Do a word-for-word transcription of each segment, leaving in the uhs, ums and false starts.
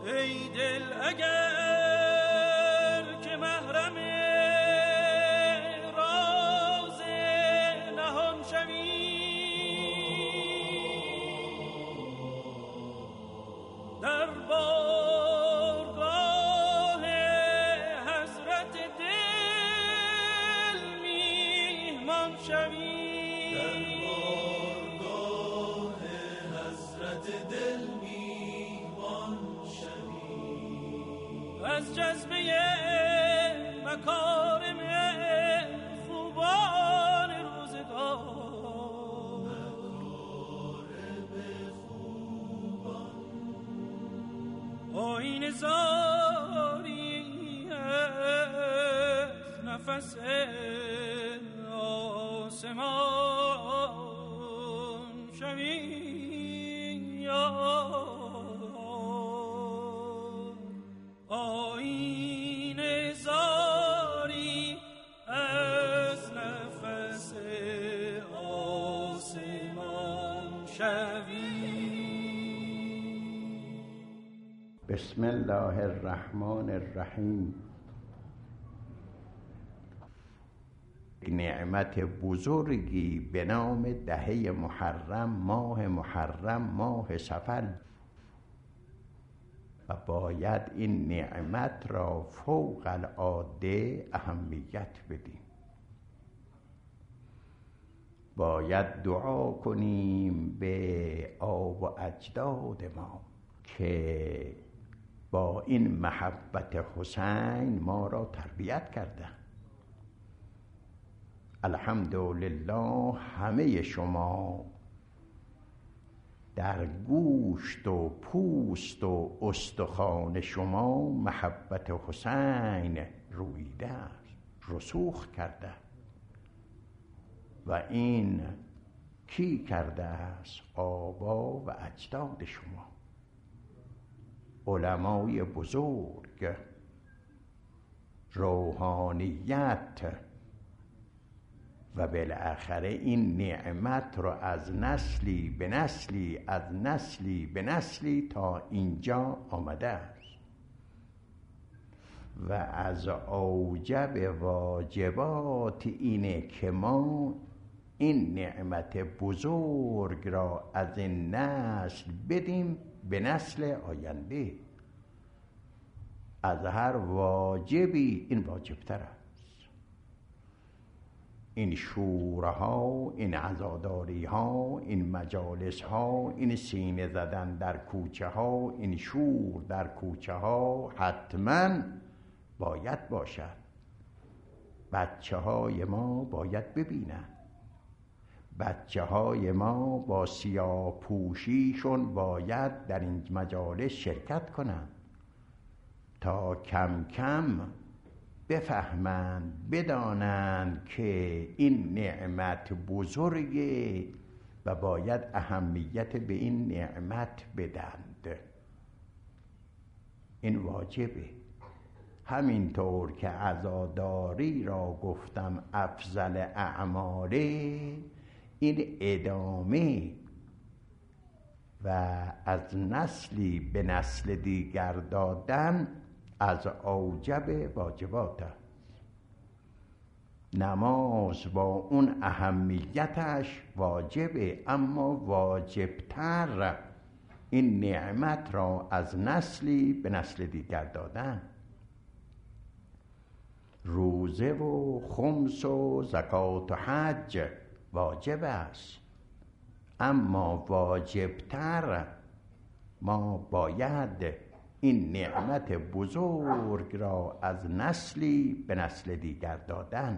ای دل اگر که محرم راز نهان شوی، در بارگاه حضرت دل میهمان شوی، در بارگاه حضرت دل میهمان شوی، از جذبه مکارم خوبان روزگار، مکارم خوبان آیین زاری از نفس آسمان شوی، آیین زاری از نفس آسمان شوی. بسم الله الرحمن الرحیم. نعمت بزرگی به نام دهه محرم، ماه محرم، ماه صفر، و باید این نعمت را فوق العاده اهمیت بدیم. باید دعا کنیم به آب و اجداد ما که با این محبت حسین ما را تربیت کرده. الحمدلله همه شما در گوشت و پوست و استخوان شما محبت حسین رویده است، رسوخ کرده. و این کی کرده است؟ آبا و اجداد شما، علمای بزرگ، روحانیت، و بالاخره این نعمت رو از نسلی به نسلی از نسلی به نسلی تا اینجا آمده است. و از اوجب واجبات اینه که ما این نعمت بزرگ را از این نسل بدیم به نسل آینده. از هر واجبی این واجبتر است. این شورها، این عزاداری ها، این مجالس ها، این سینه زدن در کوچه ها، این شور در کوچه ها حتما باید باشد. بچه های ما باید ببینن، بچه های ما با سیاه پوشیشون باید در این مجالس شرکت کنن تا کم کم بفهمند، بدانند که این نعمت بزرگه و باید اهمیت به این نعمت بدند. این واجبه. همینطور که عزاداری را گفتم افضل اعماله، این ادامه و از نسلی به نسل دیگر دادن از اوجب واجبات است. نماز با اون اهمیتش واجبه، اما واجبتر این نعمت را از نسلی به نسل دیگر دادن. روزه و خمس و زکات و حج واجب است، اما واجبتر ما باید این نعمت بزرگ را از نسلی به نسل دیگر دادن.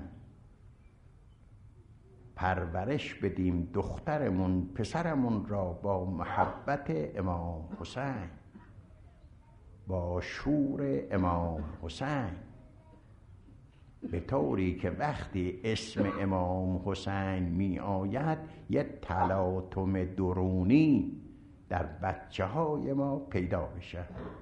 پرورش بدیم دخترمون پسرمون را با محبت امام حسین، با شور امام حسین، به طوری که وقتی اسم امام حسین می آید یه تلاطم درونی در بچه های ما پیدا بشه.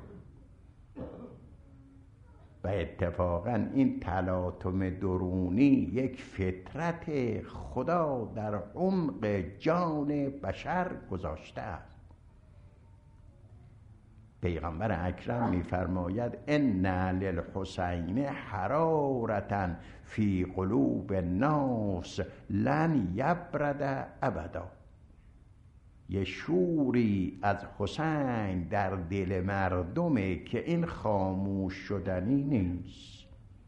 و اتفاقا این تلاطم درونی یک فطرت خدا در عمق جان بشر گذاشته است. پیغمبر اکرم میفرماید ان للحسین حرارة فی قلوب الناس لن یبرد ابدا. یه شوری از حسین در دل مردمه که این خاموش شدنی نیست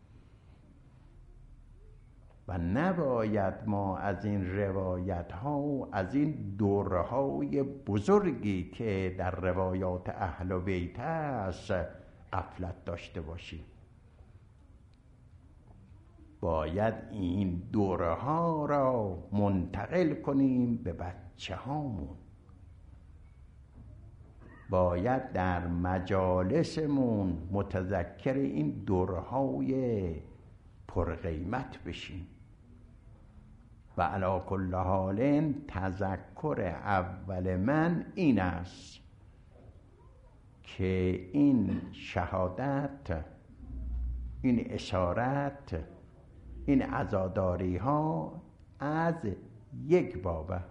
و نباید ما از این روایت ها، از این دوره های بزرگی که در روایات اهل بیت است غفلت داشته باشیم. باید این دوره ها را منتقل کنیم به بچه هامون. باید در مجالسمون متذکر این دوره های پرقیمت بشیم. و علی کل حال تذکر اول من این است که این شهادت، این اسارت، این عزاداری ها از یک باب است.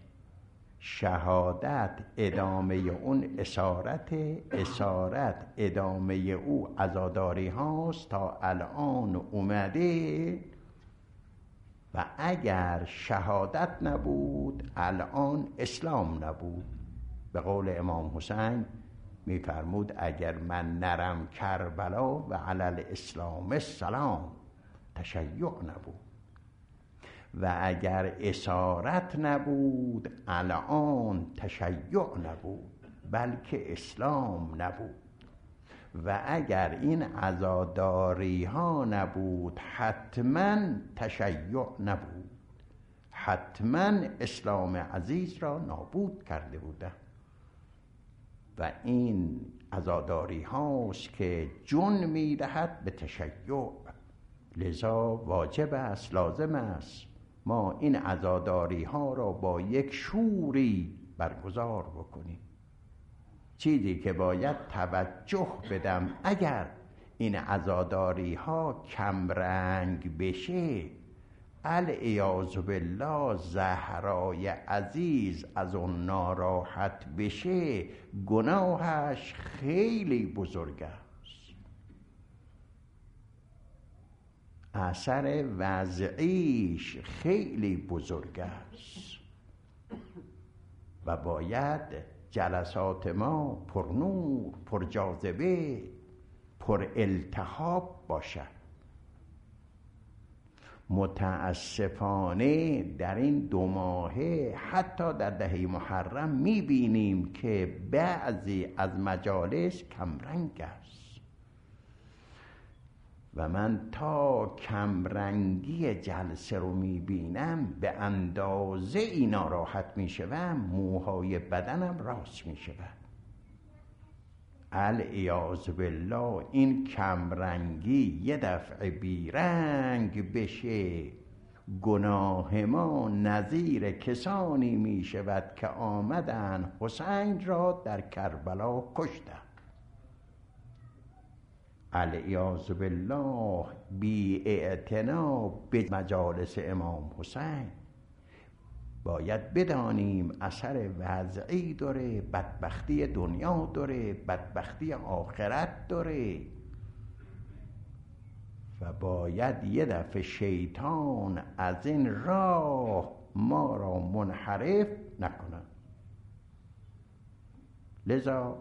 شهادت ادامه اون اسارت، اسارت ادامه او عزاداری هاست تا الان اومده. و اگر شهادت نبود الان اسلام نبود. به قول امام حسین میفرمود اگر من نرم کربلا و علی الاسلام السلام، تشیع نبود. و اگر اسارت نبود الان تشیع نبود بلکه اسلام نبود. و اگر این عزاداری ها نبود حتما تشیع نبود، حتما اسلام عزیز را نابود کرده بوده. و این عزاداری هاست که جون میدهد به تشیع. لذا واجب است، لازم است ما این عزاداری ها را با یک شوری برگزار بکنیم. چیزی که باید توجه بدم، اگر این عزاداری ها کمرنگ بشه، العیاذ بالله زهرای عزیز از اون ناراحت بشه، گناهش خیلی بزرگ است، اثر وضعیش خیلی بزرگ است. و باید جلسات ما پر نور، پر جاذبه، پر التهاب باشد. متاسفانه در این دو ماهه حتی در دهه محرم میبینیم که بعضی از مجالس کمرنگ است. و من تا کمرنگی جلسه رو میبینم به اندازه ای ناراحت میشوم، موهای بدنم راست میشود. العیاذ بالله این کمرنگی یه دفعه بیرنگ بشه، گناه ما نظیر کسانی میشود که آمدن حسین را در کربلا کشتند. العیاذ بالله بی اعتنا به مجالس امام حسین. باید بدانیم اثر وضعی داره، بدبختی دنیا داره، بدبختی آخرت داره. و باید یه دفعه شیطان از این راه ما را منحرف نکنه. لذا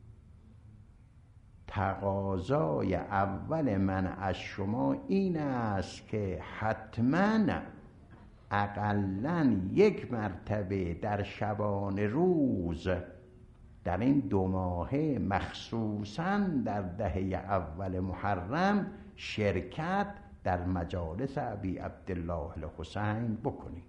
تقاضای اول من از شما این است که حتما اقلاً یک مرتبه در شبان روز در این دو ماهه، مخصوصاً در دهه اول محرم، شرکت در مجالس ابی عبدالله الحسین بکنید.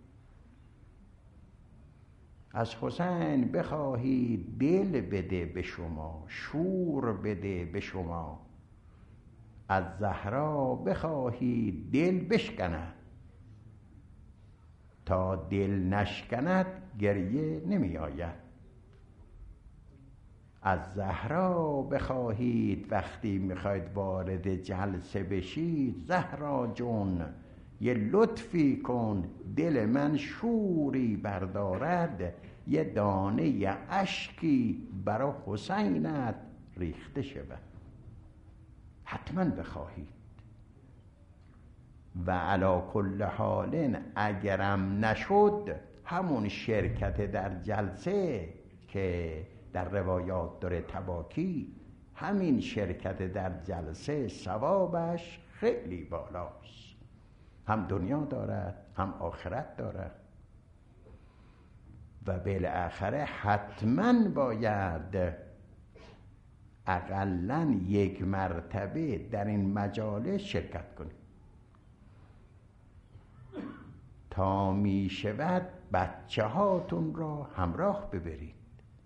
از حسین بخواهید دل بده به شما، شور بده به شما. از زهرا بخواهید دل بشکند. تا دل نشکند گریه نمی آید. از زهرا بخواهید وقتی میخواید وارد جلسه بشید، زهرا جون یه لطفی کن، دل من شوری بردارد، یه دانه اشکی برا حسینت ریخته شود. حتما بخواهید. و علی کل حال اگرم نشد، همون شرکت در جلسه که در روایات داره تباکی، همین شرکت در جلسه ثوابش خیلی بالاست، هم دنیا دارد هم آخرت دارد. و بالاخره حتما باید اقلاً یک مرتبه در این مجالس شرکت کنید تا می شود بچه هاتون را همراه ببرید.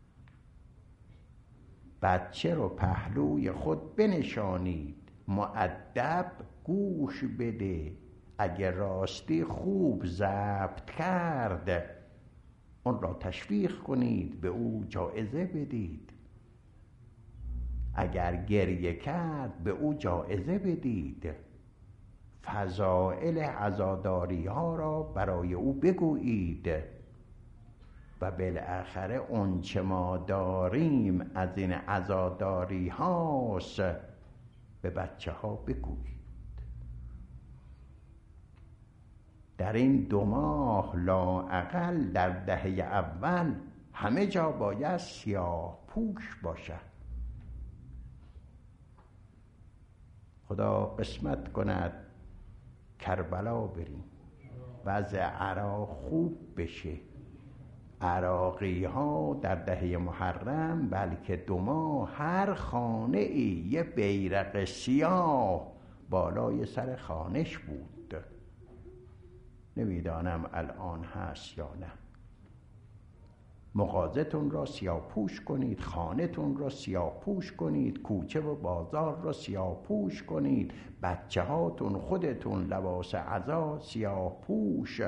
بچه رو پهلوی خود بنشانید، مؤدب گوش بده، اگر راستی خوب ضبط کرد اون را تشویق کنید، به او جایزه بدید. اگر گریه کرد به او جایزه بدید. فضائل عزاداری ها را برای او بگویید و بالاخره اون چه ما داریم از این عزاداری هاست به بچه ها بگویید. در این دو ماه لااقل در دهه اول همه جا باید سیاه پوش باشد. خدا قسمت کند کربلا بریم، وضع عراق خوب بشه. عراقی ها در دهه محرم بلکه دو ماه هر خانه ای یه بیرق سیاه بالای سر خانش بود. نمیدانم الان هست یا نه. مغازتون را سیاه پوش کنید، خانه‌تون را سیاه پوش کنید، کوچه و بازار را سیاه پوش کنید، بچه هاتون خودتون لباس عزا سیاه پوش.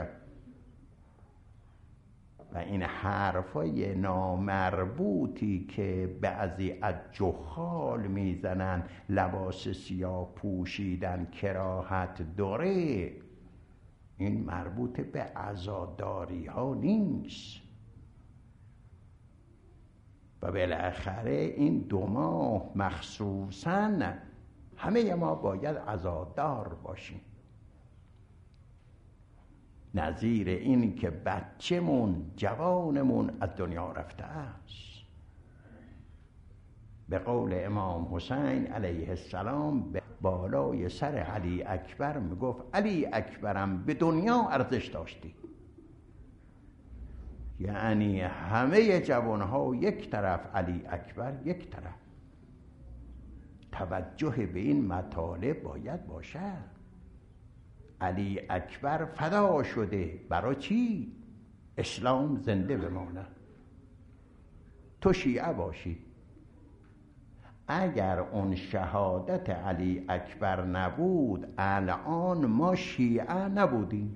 و این حرفای نامربوطی که بعضی از جهال میزنن لباس سیاه پوشیدن کراهت داره، این مربوط به عزاداری ها نیست. و بالاخره این دو ماه مخصوصاً همه ما باید عزادار باشیم، نظیر این که بچه‌مون جوانمون از دنیا رفته است. به قول امام حسین علیه السلام به بالای سر علی اکبر میگفت علی اکبرم به دنیا ارزش داشتی. یعنی همه جوانها یک طرف، علی اکبر یک طرف. توجه به این مطالب باید باشد. علی اکبر فدا شده برای چی؟ اسلام زنده بمانه. تو شیعه باشی. اگر اون شهادت علی اکبر نبود الان ما شیعه نبودیم،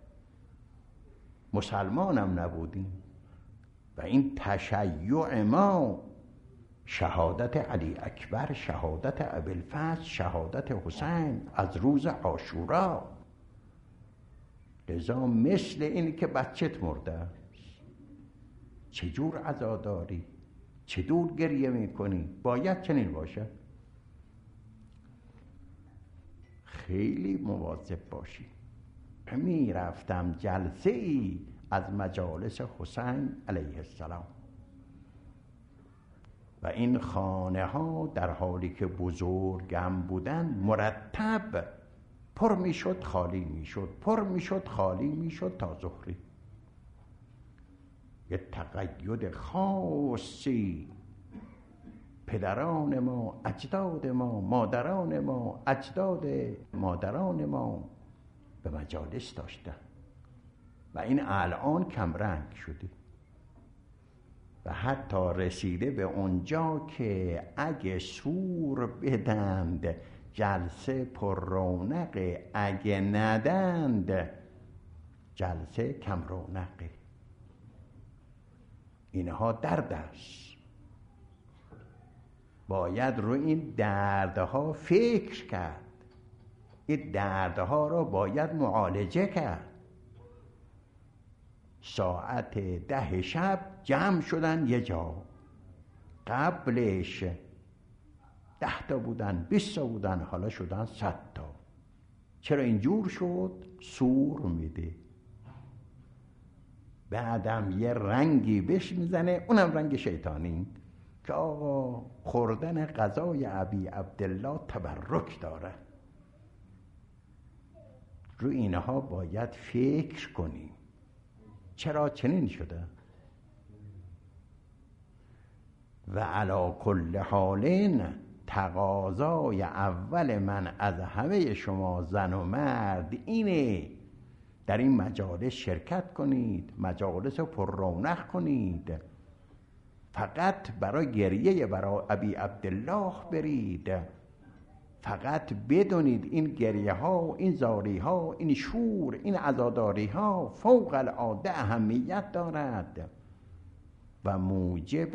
مسلمانم نبودیم. و این تشیع ما شهادت علی اکبر، شهادت ابوالفضل، شهادت حسین از روز عاشورا. لذا مثل این که بچت مرده است، چجور عزاداری، چجور گریه میکنی، باید چنین باشد. خیلی مواظب باشی. می رفتم جلسه ای از مجالس حسین علیه السلام و این خانه ها در حالی که بزرگم بودن مرتب پر می شد خالی می شد، پر می شد خالی می شد تا ظهری. یه تقید خاصی پدران ما، اجداد ما، مادران ما، اجداد مادران ما به مجالس داشتن و این الان کمرنگ شده و حتی رسیده به اونجا که اگه سور بدند جلسه پر رونقه، اگه ندند جلسه کم رونقه. اینها درد است. باید رو این دردها فکر کرد. این دردها را باید معالجه کرد. ساعت ده شب جمع شدن یه جا. قبلش ده تا بودن، بیست تا بودن، حالا شدن صد تا. چرا اینجور شد؟ سور میده. بعدم یه رنگی بهش میزنه، اونم رنگ شیطانی، که آقا خوردن غذای ابی عبدالله تبرک داره. رو اینها باید فکر کنیم. چرا چنین شده؟ و علی کل حال تقاضای اول من از همه شما زن و مرد اینه در این مجالس شرکت کنید، مجالس رو پر رونق کنید، فقط برای گریه برای ابی عبدالله برید، فقط بدونید این گریه ها، این زاری ها، این شور، این عزاداری ها فوق العاده اهمیت دارد و موجب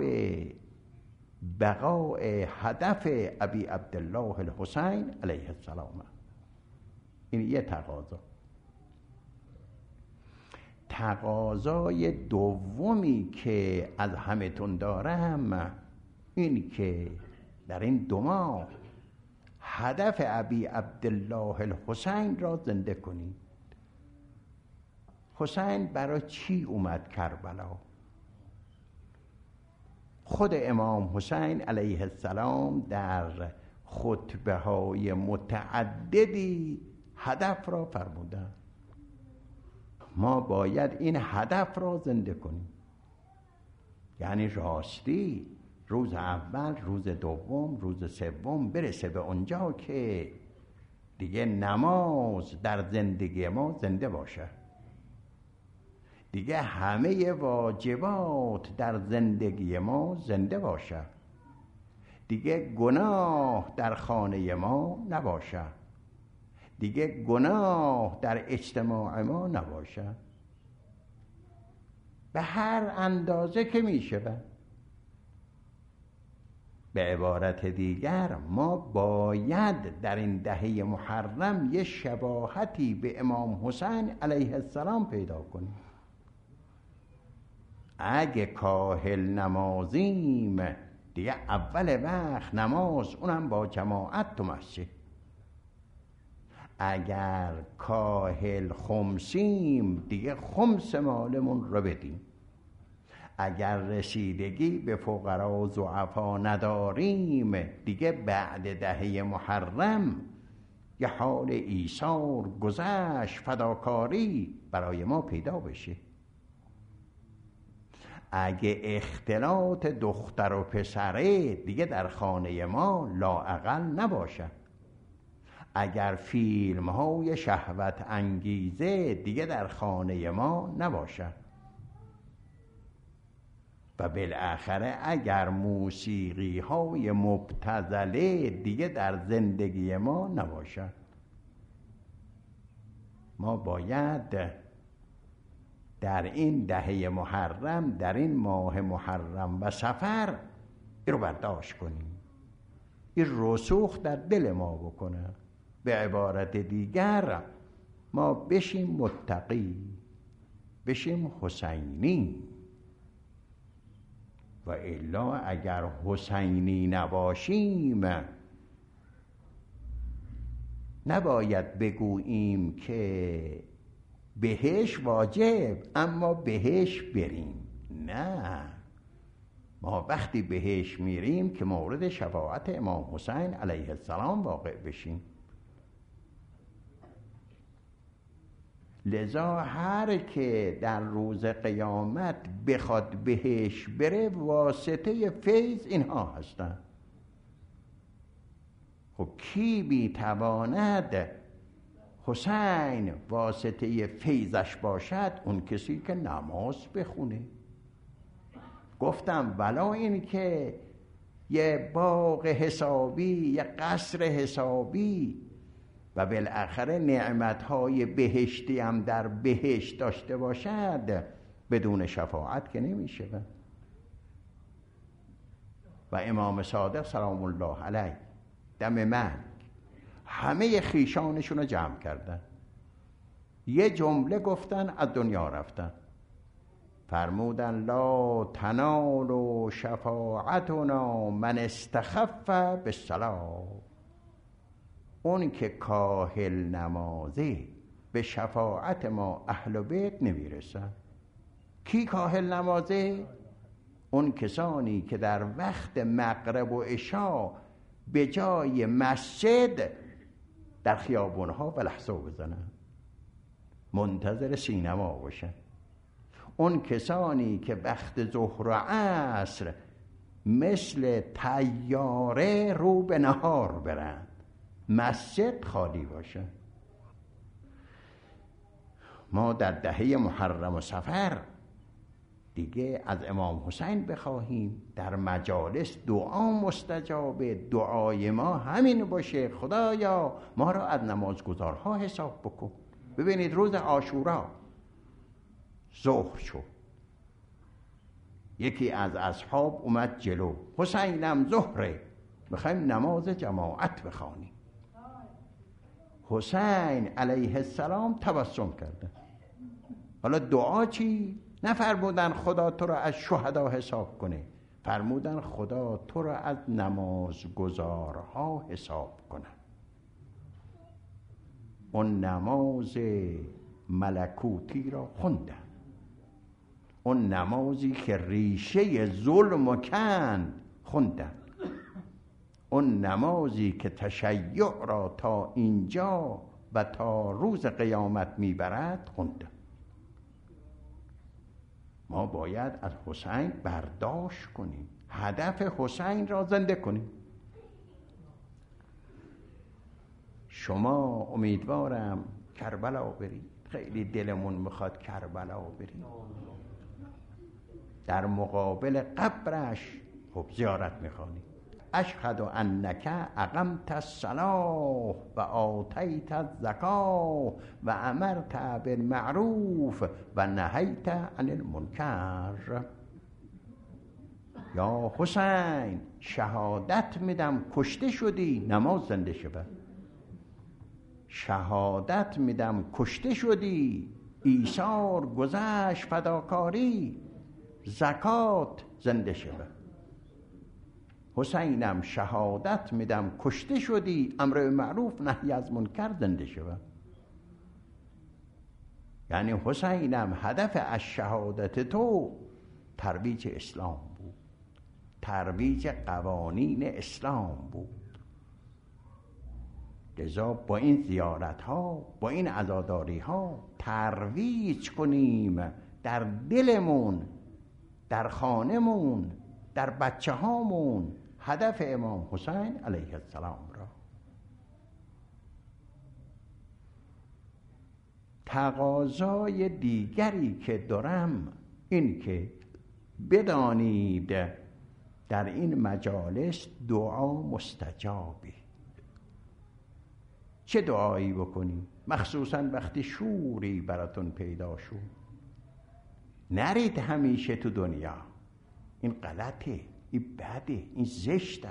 بقاء هدف ابی عبدالله الحسین علیه السلام. این یه تقاضا. تقاضای دومی که از همتون دارم این که در این دو ماه هدف ابی عبدالله الحسین را زنده کنید. حسین برای چی اومد کربلا؟ خود امام حسین علیه السلام در خطبه های متعددی هدف را فرمودن. ما باید این هدف را زنده کنیم. یعنی راستی روز اول، روز دوم، روز سوم برسه به اونجا که دیگه نماز در زندگی ما زنده باشه، دیگه همه واجبات در زندگی ما زنده باشه، دیگه گناه در خانه ما نباشه، دیگه گناه در اجتماع ما نباشه، به هر اندازه که میشه. به عبارت دیگر ما باید در این دهه محرم یه شباهتی به امام حسین علیه السلام پیدا کنیم. اگه کاهل نمازیم دیگه اول وقت نماز، اونم با جماعت تو مسجد. اگر کاهل خمسیم دیگه خمس مالمون رو بدیم. اگر رسیدگی به فقرا و ضعفا نداریم دیگه بعد دهه محرم یه حال ایثار، گذشت، فداکاری برای ما پیدا بشه. اگه اختلاط دختر و پسره دیگه در خانه ما لااقل نباشه، اگر فیلم های شهوت انگیزه دیگه در خانه ما نباشه، و بالاخره اگر موسیقی های مبتذله دیگه در زندگی ما نباشه، ما باید در این دهه محرم، در این ماه محرم و صفر این رو برداشت کنیم، این رسوخ در دل ما بکنه. به عبارت دیگر ما بشیم متقی، بشیم حسینی. و الا اگر حسینی نباشیم نباید بگوییم که بهش واجب اما بهش بریم. نه، ما وقتی بهش میریم که مورد شفاعت امام حسین علیه السلام واقع بشیم. لذا هر که در روز قیامت بخواد بهش بره واسطه فیض اینها هستن. خب کی بیتواند حسین واسطه فیضش باشد؟ اون کسی که نماز بخونه. گفتم ولا این که یه باغ حسابی، یه قصر حسابی و بالاخره نعمتهای بهشتی هم در بهشت داشته باشد، بدون شفاعت که نمیشه. و امام صادق سلام الله علیه دم مرگ همه خیشانشون رو جمع کردن، یه جمله گفتن، از دنیا رفتن. فرمودن لا تنال شفاعتنا من استخف بالصلاة. اون که کاهل نمازه به شفاعت ما اهل بیت نمیرسن. کی کاهل نمازه؟ اون کسانی که در وقت مغرب و عشا به جای مسجد در خیابونها و لحظه بزنن، منتظر سینما باشن. اون کسانی که وقت ظهر و عصر مثل طیاره رو به نهار برن، مسجد خالی باشه. ما در دهه محرم و صفر دیگه از امام حسین بخواهیم در مجالس دعا مستجابه، دعای ما همین باشه خدایا ما را از نمازگزارها حساب بکن. ببینید روز عاشورا ظهر شد، یکی از اصحاب اومد جلو، حسینم ظهره میخوایم نماز جماعت بخوانیم. حسین علیه السلام تبسم کرده. حالا دعا چی؟ نفرمودن خدا تو را از شهدا حساب کنه، فرمودن خدا تو را از نمازگزارها حساب کنه. اون نماز ملکوتی را خوندن، اون نمازی که ریشه ظلم کند خوندن، اون نمازی که تشیع را تا اینجا و تا روز قیامت میبرد خوندن. ما باید از حسین برداشت کنیم، هدف حسین را زنده کنیم. شما امیدوارم کربلا برید، خیلی دلمون میخواد کربلا برید. در مقابل قبرش خب زیارت میخوانیم. اشهد انک اقمت الصلاة و آتیت الزکاة و امرت بالمعروف و نهیت عن المنکر. یا حسین شهادت میدم کشته شدی، نماز زنده شود. شهادت میدم کشته شدی، ایثار گذشت فداکاری، زکات زنده شود. حسینم شهادت میدم کشته شدی، امر به معروف نهی از منکر زنده شود. یعنی حسینم هدف از شهادت تو ترویج اسلام بود، ترویج قوانین اسلام بود. لذا با این زیارت ها، با این عزاداری ها ترویج کنیم در دلمون، در خانمون، در بچه هامون هدف امام حسین علیه السلام را. تقاضای دیگری که دارم این که بدانید در این مجالس دعا مستجابه. چه دعایی بکنیم؟ مخصوصا وقتی شوری براتون پیدا شد. نرید همیشه تو دنیا، این غلطه، این بده، این زشته.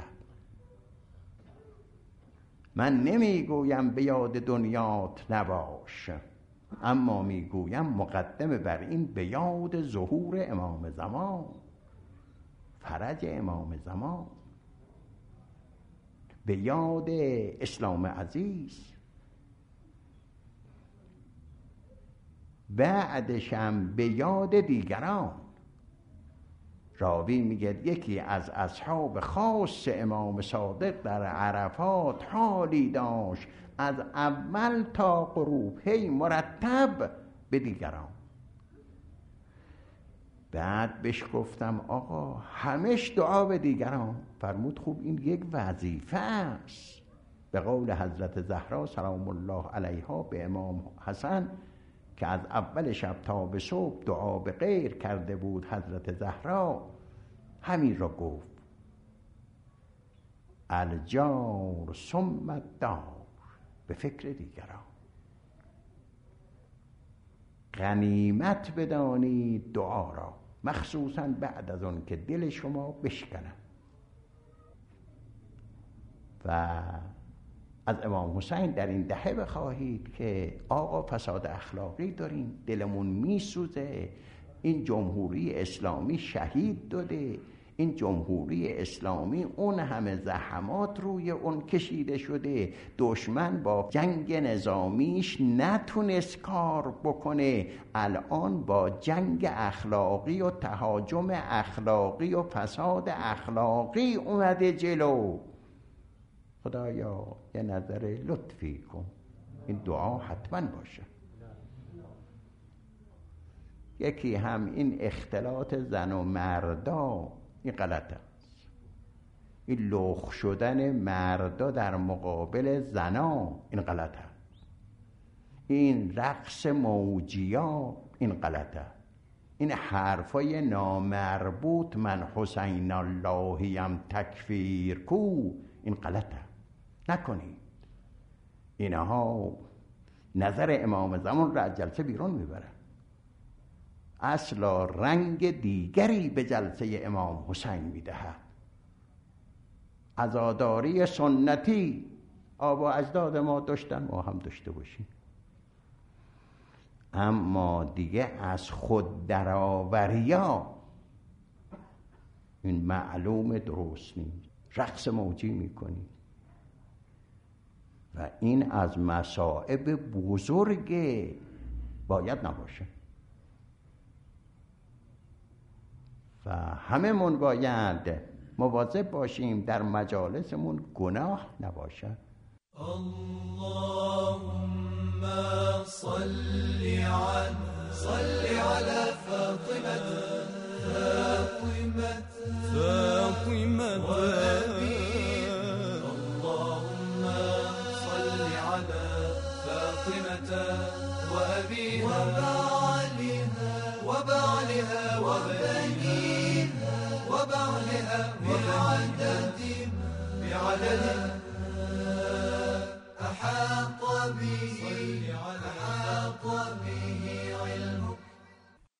من نمیگویم به یاد دنیات نباش، اما میگویم مقدمه بر این به یاد ظهور امام زمان، فرج امام زمان، به یاد اسلام عزیز. بعدشم به یاد دیگران. راوی میگه یکی از اصحاب خاص امام صادق در عرفات حالی داشت از اول تا غروب هی مرتب به دیگران. بعد بهش گفتم آقا همش دعا به دیگران. فرمود خوب این یک وظیفه است. به قول حضرت زهرا سلام الله علیها به امام حسن که از اول شب تا به صبح دعا به غیر کرده بود، حضرت زهرا همین را گفت: الجار ثم الدار، به فکر دیگران. غنیمت بدانید دعا را، مخصوصا بعد از اون که دل شما بشکنه. و از امام حسین در این دهه بخواهید که آقا فساد اخلاقی داریم، دلمون میسوزه، این جمهوری اسلامی شهید داده، این جمهوری اسلامی اون همه زحمات روی اون کشیده شده، دشمن با جنگ نظامیش نتونست کار بکنه، الان با جنگ اخلاقی و تهاجم اخلاقی و فساد اخلاقی اومده جلو. خدایا یه نظر لطفی کن، این دعا حتما باشه. یکی هم این اختلاط زن و مردا، این غلط است. این لخ شدن مردا در مقابل زنا، این غلط است. این رقص موجیا، این غلط است. این حرفای نامربوط من حسین اللهیم تکفیر کو، این غلط است. نکنید. اینها نظر امام زمان را از جلسه بیرون میبرن، اصلا رنگ دیگری به جلسه امام حسین میدهد. عزاداری سنتی آبا اجداد ما داشتن، ما هم داشته باشیم، اما دیگه از خود درآوریا این معلوم درست نیست. رقص موجی میکنی و این از مصائب بزرگه، باید نباشه. و همه من باید مواظب باشیم در مجالسمون گناه نباشه. اللهم صل علی صل علی فاطمه فاطمه فاطمه اللهم صل علی فاطمه وابيها وبعلها وبعلها وبنيها وبعلها بعدد بعدد أحاط به